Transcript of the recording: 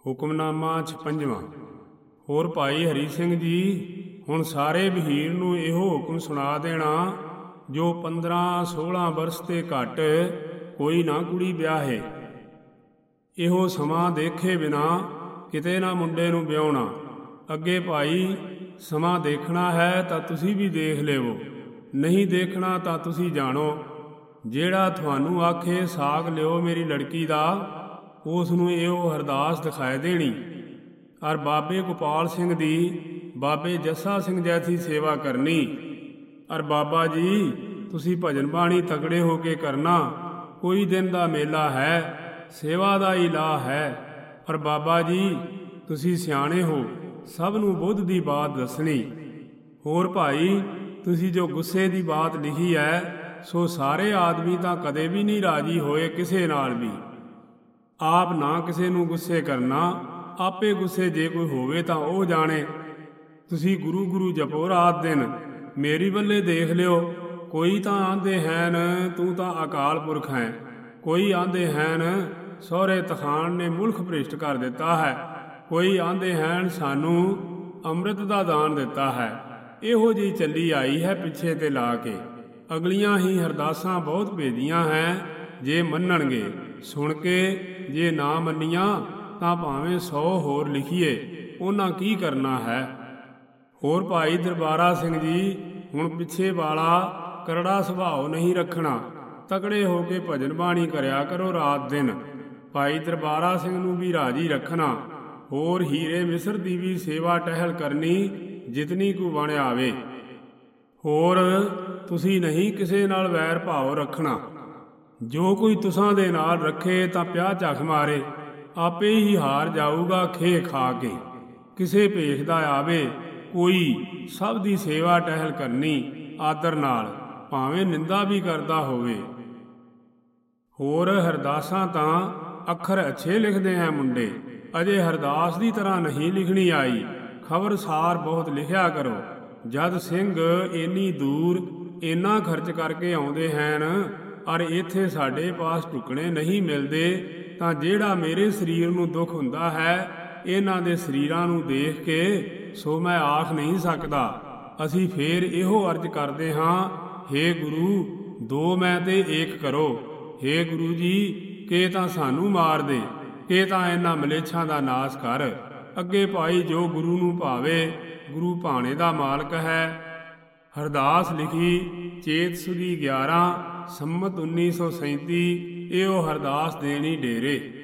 ਹੁਕਮਨਾਮਾ 56ਵਾਂ। ਹੋਰ ਭਾਈ ਹਰੀ ਸਿੰਘ ਜੀ, ਹੁਣ ਸਾਰੇ ਵਹੀਰ ਨੂੰ ਇਹੋ ਹੁਕਮ ਸੁਣਾ ਦੇਣਾ, ਜੋ 15-16 ਬਰਸ ਤੇ ਘੱਟ ਕੋਈ ਨਾ ਕੁੜੀ ਵਿਆਹੇ। ਇਹੋ ਸਮਾਂ ਦੇਖੇ ਬਿਨਾ ਕਿਤੇ ਨਾ ਮੁੰਡੇ ਨੂੰ ਵਿਆਹੁਣਾ। ਅੱਗੇ ਭਾਈ ਸਮਾਂ ਦੇਖਣਾ ਹੈ ਤਾਂ ਤੁਸੀਂ ਵੀ ਦੇਖ ਲਵੋ, ਨਹੀਂ ਦੇਖਣਾ ਤਾਂ ਤੁਸੀਂ ਜਾਣੋ। ਜਿਹੜਾ ਤੁਹਾਨੂੰ ਆਖੇ ਸਾਗ ਲਿਓ ਮੇਰੀ ਲੜਕੀ ਦਾ, ਉਸ ਨੂੰ ਇਹੋ ਅਰਦਾਸ ਦਿਖਾਏ ਦੇਣੀ। ਔਰ ਬਾਬੇ ਗੋਪਾਲ ਸਿੰਘ ਦੀ ਬਾਬੇ ਜੱਸਾ ਸਿੰਘ ਜੈਸੀ ਸੇਵਾ ਕਰਨੀ। ਔਰ ਬਾਬਾ ਜੀ ਤੁਸੀਂ ਭਜਨ ਬਾਣੀ ਤਕੜੇ ਹੋ ਕੇ ਕਰਨਾ। ਕੋਈ ਦਿਨ ਦਾ ਮੇਲਾ ਹੈ, ਸੇਵਾ ਦਾ ਹੀ ਲਾਹ ਹੈ। ਪਰ ਬਾਬਾ ਜੀ ਤੁਸੀਂ ਸਿਆਣੇ ਹੋ, ਸਭ ਨੂੰ ਬੁੱਧ ਦੀ ਬਾਤ ਦੱਸਣੀ। ਹੋਰ ਭਾਈ ਤੁਸੀਂ ਜੋ ਗੁੱਸੇ ਦੀ ਬਾਤ ਲਿਖੀ ਹੈ, ਸੋ ਸਾਰੇ ਆਦਮੀ ਤਾਂ ਕਦੇ ਵੀ ਨਹੀਂ ਰਾਜੀ ਹੋਏ ਕਿਸੇ ਨਾਲ ਵੀ। ਆਪ ਨਾ ਕਿਸੇ ਨੂੰ ਗੁੱਸੇ ਕਰਨਾ, ਆਪੇ ਗੁੱਸੇ ਜੇ ਕੋਈ ਹੋਵੇ ਤਾਂ ਉਹ ਜਾਣੇ। ਤੁਸੀਂ ਗੁਰੂ ਗੁਰੂ ਜਪੋ ਰਾਤ ਦਿਨ, ਮੇਰੀ ਵੱਲੇ ਦੇਖ ਲਿਓ। ਕੋਈ ਤਾਂ ਆਂਦੇ ਹੈਨ ਤੂੰ ਤਾਂ ਅਕਾਲ ਪੁਰਖ ਹੈ, ਕੋਈ ਆਂਦੇ ਹੈਨ ਸਹੁਰੇ ਤਖਾਣ ਨੇ ਮੁਲਕ ਭ੍ਰਿਸ਼ਟ ਕਰ ਦਿੱਤਾ ਹੈ, ਕੋਈ ਆਂਦੇ ਹੈਨ ਸਾਨੂੰ ਅੰਮ੍ਰਿਤ ਦਾ ਦਾਨ ਦਿੱਤਾ ਹੈ। ਇਹੋ ਜਿਹੀ ਚੱਲੀ ਆਈ ਹੈ ਪਿੱਛੇ ਤੇ ਲਾ ਕੇ। ਅਗਲੀਆਂ ਹੀ ਅਰਦਾਸਾਂ ਬਹੁਤ ਭੇਜੀਆਂ ਹੈ, ਜੇ ਮੰਨਣਗੇ ਸੁਣ ਕੇ, ਜੇ ਨਾ ਮੰਨੀਆਂ ਤਾਂ ਭਾਵੇਂ 100 ਹੋਰ ਲਿਖੀਏ, ਉਹਨਾਂ ਕੀ ਕਰਨਾ ਹੈ। ਹੋਰ ਭਾਈ ਦਰਬਾਰਾ ਸਿੰਘ ਜੀ, ਹੁਣ ਪਿੱਛੇ ਵਾਲਾ ਕਰੜਾ ਸੁਭਾਅ ਨਹੀਂ ਰੱਖਣਾ, ਤਕੜੇ ਹੋ ਕੇ ਭਜਨ ਬਾਣੀ ਕਰਿਆ ਕਰੋ ਰਾਤ ਦਿਨ। ਭਾਈ ਦਰਬਾਰਾ ਸਿੰਘ ਨੂੰ ਵੀ ਰਾਜੀ ਰੱਖਣਾ। ਹੋਰ ਹੀਰੇ ਮਿਸਰ ਦੀ ਵੀ ਸੇਵਾ ਟਹਿਲ ਕਰਨੀ, ਜਿਤਨੀ ਕੁ ਬਣ ਆਵੇ। ਹੋਰ ਤੁਸੀਂ ਨਹੀਂ ਕਿਸੇ ਨਾਲ ਵੈਰ ਭਾਵ ਰੱਖਣਾ। ਜੋ ਕੋਈ ਤੁਸਾਂ ਦੇ ਨਾਲ ਰੱਖੇ ਤਾਂ ਪਿਆਹ ਝੱਖ ਮਾਰੇ, ਆਪੇ ਹੀ ਹਾਰ ਜਾਊਗਾ ਖੇ ਖਾ ਕੇ। ਕਿਸੇ ਭੇਖ ਦਾ ਆਵੇ ਕੋਈ, ਸਭ ਦੀ ਸੇਵਾ ਟਹਿਲ ਕਰਨੀ ਆਦਰ ਨਾਲ, ਭਾਵੇਂ ਨਿੰਦਾ ਵੀ ਕਰਦਾ ਹੋਵੇ। ਹੋਰ ਹਰਦਾਸਾਂ ਤਾਂ ਅੱਖਰ ਅੱਛੇ ਲਿਖਦੇ ਹੈ ਮੁੰਡੇ, ਅਜੇ ਹਰਦਾਸ ਦੀ ਤਰ੍ਹਾਂ ਨਹੀਂ ਲਿਖਣੀ ਆਈ। ਖਬਰਸਾਰ ਬਹੁਤ ਲਿਖਿਆ ਕਰੋ। ਜਦ ਸਿੰਘ ਇੰਨੀ ਦੂਰ ਇੰਨਾ ਖਰਚ ਕਰਕੇ ਆਉਂਦੇ ਹਨ, ਔਰ ਇੱਥੇ ਸਾਡੇ ਪਾਸ ਟੁਕਣੇ ਨਹੀਂ ਮਿਲਦੇ, ਤਾਂ ਜਿਹੜਾ ਮੇਰੇ ਸਰੀਰ ਨੂੰ ਦੁੱਖ ਹੁੰਦਾ ਹੈ, ਇਹਨਾਂ ਦੇ ਸਰੀਰਾਂ ਨੂੰ ਦੇਖ ਕੇ ਸੋ ਮੈਂ ਆਖ ਨਹੀਂ ਸਕਦਾ। ਅਸੀਂ ਫੇਰ ਇਹੋ ਅਰਜ਼ ਕਰਦੇ ਹਾਂ, ਹੇ ਗੁਰੂ ਦੋ ਮੈਂ ਤੇ ਏਕ ਕਰੋ। ਹੇ ਗੁਰੂ ਜੀ ਕਿ ਤਾਂ ਸਾਨੂੰ ਮਾਰ ਦੇ, ਕਿ ਤਾਂ ਇਹਨਾਂ ਮਲੇਛਾਂ ਦਾ ਨਾਸ ਕਰ। ਅੱਗੇ ਭਾਈ ਜੋ ਗੁਰੂ ਨੂੰ ਭਾਵੇ, ਗੁਰੂ ਭਾਣੇ ਦਾ ਮਾਲਕ ਹੈ। ਅਰਦਾਸ ਲਿਖੀ ਚੇਤ ਸੁਦੀ 11 ਸੰਮਤ 1937। ਇਹੋ ਅਰਦਾਸ ਦੇਣੀ ਡੇਰੇ।